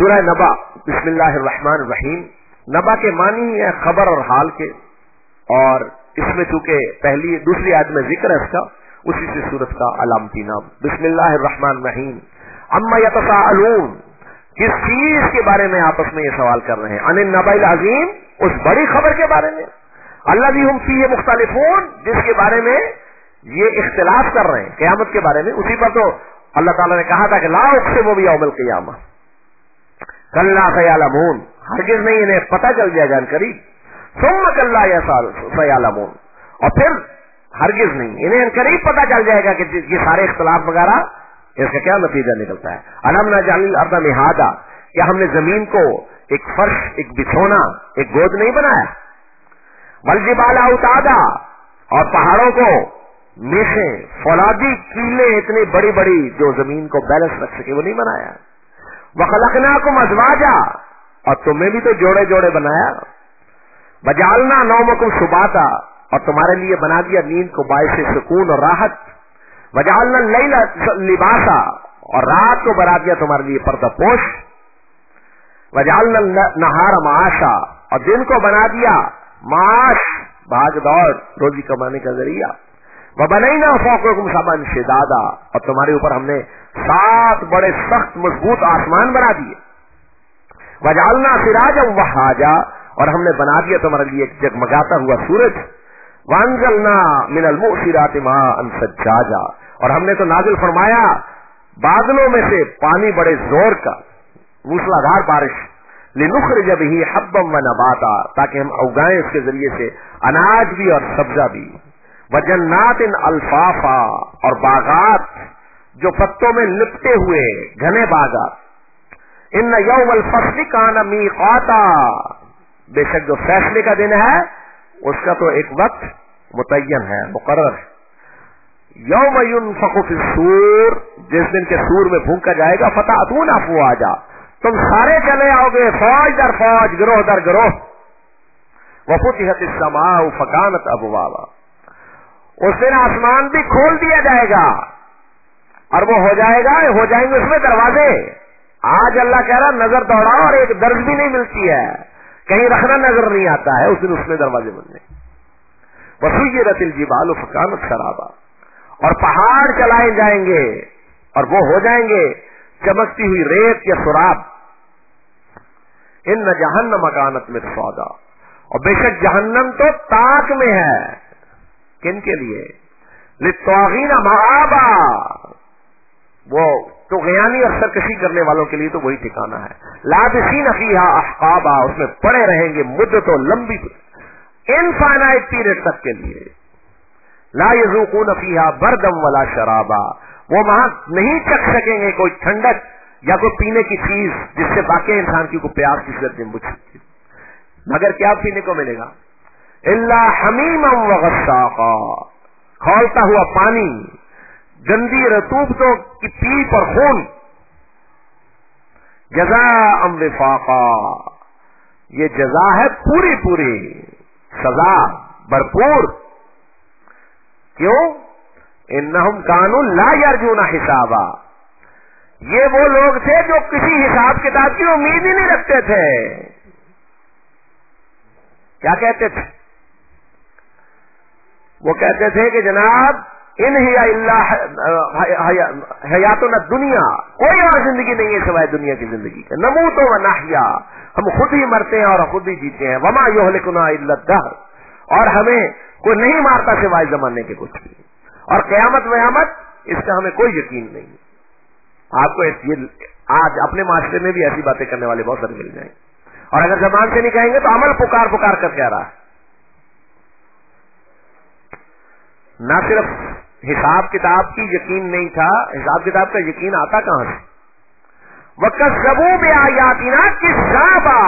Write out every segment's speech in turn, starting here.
سورہ نبا، بسم اللہ الرحمن الرحیم. نبا کے معنی ہے خبر اور حال کے، اور اس میں چونکہ دوسری آیت میں ذکر ہے اس کا، اسی سے سورت کا علامتی نام. بسم اللہ الرحمن الرحیم. اما یتساءلون، کس چیز کے بارے میں آپس میں یہ سوال کر رہے ہیں؟ عن النبأ العظیم، اس بڑی خبر کے بارے میں. الذی ھم فیہ مختلفون، جس کے بارے میں یہ اختلاف کر رہے ہیں قیامت کے بارے میں. اسی پر تو اللہ تعالیٰ نے کہا تھا کہ لا اقسم بیوم القیامہ کلا سیعلمون، ہرگز نہیں انہیں پتہ چل جائے گا قریب. ثم کلا سیعلمون، اور پھر ہرگز نہیں انہیں قریب پتہ چل جائے گا کہ یہ سارے اختلاف وغیرہ اس کا کیا نتیجہ نکلتا ہے. الم نجعل الارض مہادا، کیا ہم نے زمین کو ایک فرش، ایک بچھونا، ایک گود نہیں بنایا؟ والجبال اوتادا، اور پہاڑوں کو میخیں، فولادی کیلیں اتنی بڑی بڑی جو زمین کو بیلنس رکھ سکے، وہ نہیں بنایا. وخلقناکم ازواجا، اور تمہیں بھی تو جوڑے جوڑے بنایا. وجعلنا نومکم سباتا، اور تمہارے لیے بنا دیا نیند کو باعث سکون اور راحت. وجعلنا اللیل لباسا، اور رات کو بنا دیا تمہارے لیے پردہ پوش. وجعلنا النہار معاشا، اور دن کو بنا دیا معاش، بھاگ دوڑ، روزی کمانے کا ذریعہ. وبنینا فوقکم سبعا شدادا، اور تمہارے اوپر ہم نے 7 بڑے سخت مضبوط آسمان بنا دیے. وجعلنا سراجا وہاجا، اور ہم نے بنا دیا تمہارے لیے ایک جگمگاتا ہوا سورج. وانزلنا من المؤثرات ماء ثجاجا، اور ہم نے تو نازل فرمایا بادلوں میں سے پانی بڑے زور کا، موسلادھار بارش. لنخرج به حبا ونباتا، تاکہ ہم اگائیں اس کے ذریعے سے اناج بھی اور سبزہ بھی. وجنات الفافا، اور باغات جو پتوں میں لپٹے ہوئے گھنے باغات. ان یوم الفصل کان میقاتا، بے شک جو فیصلے کا دن ہے اس کا تو ایک وقت متعین ہے، مقرر ہے. یوم ینفخ فی الصور، جس دن کے سور میں پھونکا جائے گا. فتأتون افواجا، تم سارے چلے آؤ گے فوج در فوج، گروہ در گروہ. وفتحت السماء فکانت ابوابا، اس دن آسمان بھی کھول دیا جائے گا اور وہ ہو جائیں گے اس میں دروازے. آج اللہ کہہ رہا نظر دوڑاؤ اور ایک درج بھی نہیں ملتی ہے، کہیں رکھنا نظر نہیں آتا ہے. اس دن اس میں دروازے بننے. وسیرت الجبال فکانت سرابا، اور پہاڑ چلائے جائیں گے اور وہ ہو جائیں گے چمکتی ہوئی ریت یا سراب. ان جہنم کانت مرصادا، اور بے شک جہنم تو تاک میں ہے. کن کے لیے؟ للطاغین مآبا، وہ تو غیانی اور سرکشی کرنے والوں کے لیے تو وہی ٹھکانہ ہے. لابسین فیہا احقابا، اس میں پڑے رہیں گے مدتوں لمبی، انفائنائٹ پیریڈ تک کے لیے. لا یذوقون فیہا بردا ولا شرابا، وہ وہاں نہیں چکھ سکیں گے کوئی ٹھنڈک یا کوئی پینے کی چیز جس سے باقی انسان کی کوئی پیاس کی شدت بجھ سکتی، مگر کیا پینے کو ملے گا؟ الا حمیما وغساقا، کھولتا ہوا پانی، گندی رطوبتوں کی پیپ اور خون. جزاء وفاقا، یہ جزا ہے پوری پوری، سزا بھرپور. کیوں؟ انہم کانوا لا یرجون حسابا، یہ وہ لوگ تھے جو کسی حساب کتاب کی امید ہی نہیں رکھتے تھے. کیا کہتے تھے؟ وہ کہتے تھے کہ جناب ان ہی الا حیاتنا دنیا، کوئی اور زندگی نہیں ہے سوائے دنیا کی زندگی کا. نموت و نحیا، ہم خود ہی مرتے ہیں اور خود ہی جیتے ہیں. وما یہلکنا الا الدہر، اور ہمیں کوئی نہیں مارتا سوائے زمانے کے کچھ بھی. اور قیامت ویامت اس کا ہمیں کوئی یقین نہیں. آپ کو آج اپنے معاشرے میں بھی ایسی باتیں کرنے والے بہت سارے مل جائیں، اور اگر زبان سے نہیں کہیں گے تو عمل پکار پکار کر کہہ رہا ہے. نہ صرف حساب کتاب کی یقین نہیں تھا، حساب کتاب کا یقین آتا کہاں سے؟ وَكَذَّبُوا بِآيَاتِنَا كِذَّابًا،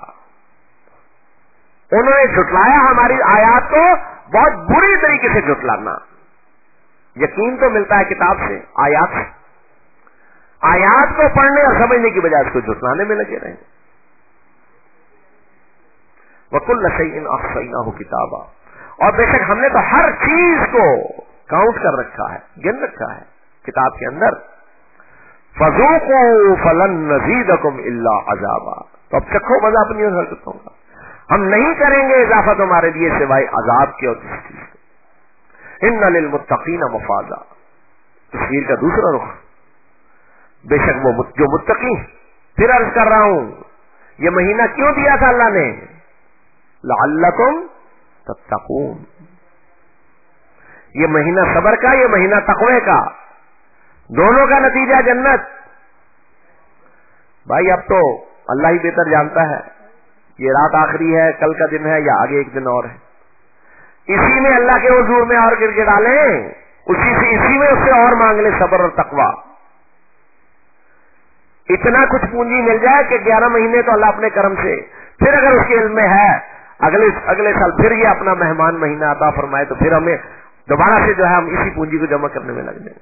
انہوں نے جھٹلایا ہماری آیات کو بہت بری طریقے سے جھٹلانا. یقین تو ملتا ہے کتاب سے، آیات سے. آیات کو پڑھنے اور سمجھنے کی بجائے اس کو جھٹلانے میں لگے رہے. وَكُلَّ شَيْءٍ أَحْصَيْنَاهُ كِتَابًا، اور بے شک ہم نے تو ہر چیز کو کاؤنٹ کر رکھا ہے، گن رکھا ہے کتاب کے اندر. فذوقوا فلن نزيدكم الا عذابا. تو اب چکھو مزہ اپنی حرکتوں کا. ہم نہیں کریں گے اضافہ تمہارے لیے سوائے عذاب کے اور کسی چیز کے. ان للمتقین مفازا. تصویر کا دوسرا رخ. بے شک وہ جو متقی. پھر عرض کر رہا ہوں یہ مہینہ کیوں دیا تھا اللہ نے؟ لعلکم تتقون. یہ مہینہ صبر کا، یہ مہینہ تقوی کا، دونوں کا نتیجہ جنت. بھائی اب تو اللہ ہی بہتر جانتا ہے یہ رات آخری ہے، کل کا دن ہے، یا آگے ایک دن اور ہے. اسی میں اللہ کے حضور میں اور گر کے ڈالیں، اسی میں اس سے اور مانگ لیں صبر اور تقوی. اتنا کچھ پونجی مل جائے کہ 11 مہینے تو اللہ اپنے کرم سے، پھر اگر اس کے علم میں ہے اگلے سال پھر یہ اپنا مہمان مہینہ عطا فرمائے تو پھر ہمیں دوبارہ سے جو ہے ہم اسی پونجی کو جمع کرنے میں لگ جائیں.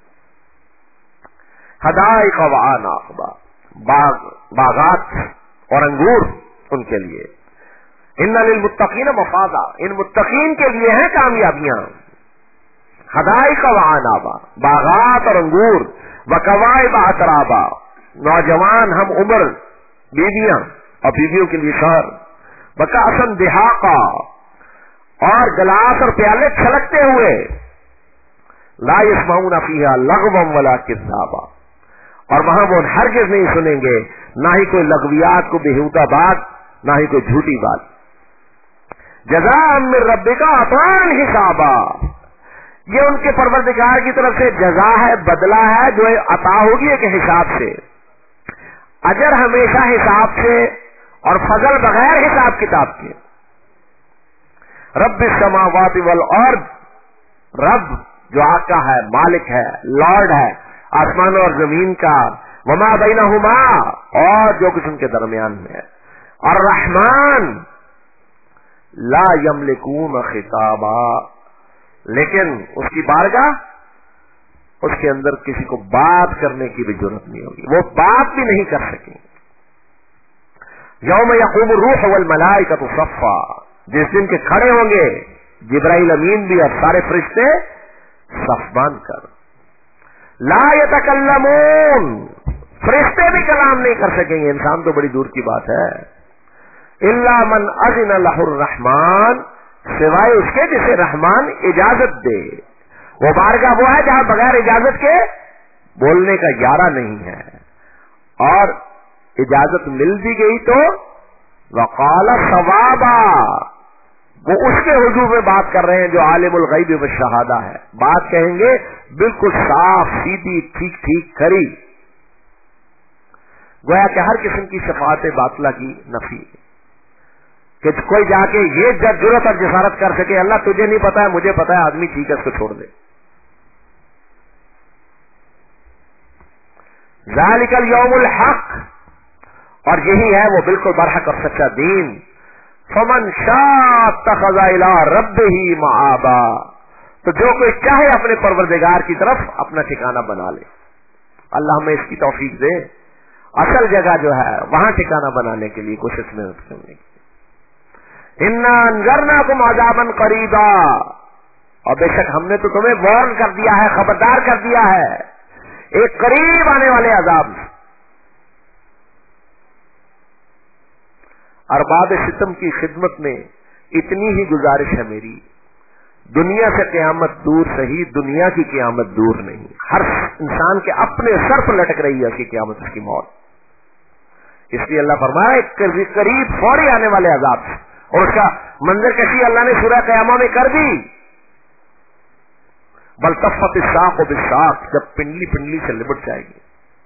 حدائق وعناب. باغات اور انگور ان کے لیے. ان للمتقین مفازا. ان متقین کے لیے ہیں کامیابیاں. حدائق وعناب. باغات اور انگور. وکواعب اترابا. نوجوان ہم عمر بیویاں اور بیویوں کے لیے شوہر. وکأسا دہاقا. اور گلاس اور پیالے چھلکتے ہوئے. لا يسمعون فيها لغوا ولا كذابا. اور وہاں وہ ہرگز نہیں سنیں گے نہ ہی کوئی لغویات کو بےہودہ بات، نہ ہی کوئی جھوٹی بات. جزاء من ربک عطاء حسابا. یہ ان کے پروردگار کی طرف سے جزا ہے، بدلہ ہے جو عطا ہوگی ایک حساب سے. اجر ہمیشہ حساب سے اور فضل بغیر حساب کتاب کے. رب السماوات والارض. رب جو آقا ہے، مالک ہے، لارڈ ہے آسمان اور زمین کا. وما بینہما. اور جو کچھ ان کے درمیان میں ہے. الرحمن لا یملکون خطابا. لیکن اس کی بارگاہ، اس کے اندر کسی کو بات کرنے کی بھی ضرورت نہیں ہوگی، وہ بات بھی نہیں کر سکیں. یوم یقوم الروح والملائکۃ صفا. جس دن کے کھڑے ہوں گے جبرائیل امین بھی اور سارے فرشتے صف باندھ کر. لا یتکلمون. فرشتے بھی کلام نہیں کر سکیں گے، انسان تو بڑی دور کی بات ہے. الا من اذن له الرحمن. سوائے اس کے جسے رحمان اجازت دے. وہ بارگاہ وہ ہے جہاں بغیر اجازت کے بولنے کا گیارہ نہیں ہے. اور اجازت مل بھی گئی تو وقال ثوابا. وہ اس کے حضور میں بات کر رہے ہیں جو عالم الغیب والشہادہ ہے. بات کہیں گے بالکل صاف سیدھی ٹھیک ٹھیک کھری. گویا کہ ہر قسم کی شفاعت باطلہ کی نفی. کہ کوئی جا کے یہ جرأت اور جسارت کر سکے اللہ تجھے نہیں پتا ہے مجھے پتا ہے، آدمی ٹھیک ہے اس کو چھوڑ دے. ذالک الیوم الحق. اور یہی ہے وہ بالکل برحق اور سچا دین. فمن شاء اتخذ الی ربہ مآبا. تو جو کوئی چاہے اپنے پروردگار کی طرف اپنا ٹھکانہ بنا لے. اللہ ہمیں اس کی توفیق دے. اصل جگہ جو ہے وہاں ٹھکانہ بنانے کے لیے کوشش محنت کرنے کی. انا انذرناکم عذابا قریبا. اور بے شک ہم نے تو تمہیں وارن کر دیا ہے، خبردار کر دیا ہے ایک قریب آنے والے عذاب. ارباب ستم کی خدمت میں اتنی ہی گزارش ہے میری، دنیا سے قیامت دور صحیح، دنیا کی قیامت دور نہیں. ہر انسان کے اپنے سر پر لٹک رہی ہے اس کی قیامت، اس کی موت. اس لیے اللہ فرمایا قریب فوری آنے والے عذاب سے. اور اس کا منظر کشی اللہ نے سورہ قیامہ میں کر دی. بلتفت الساق بالساق. جب پنڈلی پنڈلی سے لپٹ جائے گی.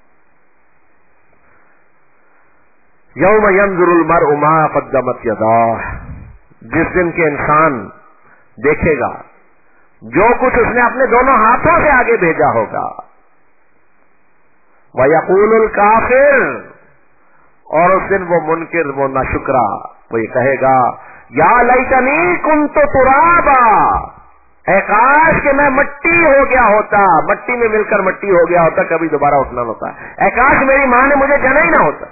یوم ینظر المرء ما قدمت یداہ. جس دن کے انسان دیکھے گا جو کچھ اس نے اپنے دونوں ہاتھوں سے آگے بھیجا ہوگا. وَيَقُولُ الْكَافِرُ. اور اس دن وہ منکر، وہ ناشکرا، وہ یہ کہے گا یا لیتنی کنت ترابا. اے کاش کہ میں مٹی ہو گیا ہوتا، مٹی میں مل کر مٹی ہو گیا ہوتا، کبھی دوبارہ اٹھنا نہ ہوتا. اے کاش میری ماں نے مجھے جنا ہی نہ ہوتا.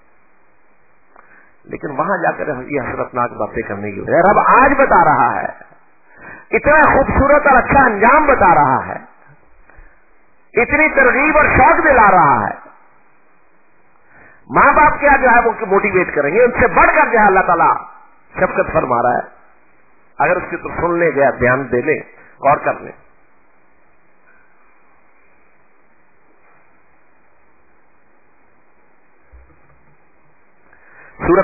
لیکن وہاں جا کر یہ حسرتناک باتیں کرنے کی وجہ رب آج بتا رہا ہے، اتنا خوبصورت اور اچھا انجام بتا رہا ہے، اتنی ترغیب اور شوق دلا رہا ہے माँ बाप क्या जो है वो मोटिवेट करेंगे, उनसे बढ़कर जो है अल्लाह ताला शफकत फरमा रहा है। अगर उसकी तो सुन ले, गया ध्यान दे ले, गौर कर ले।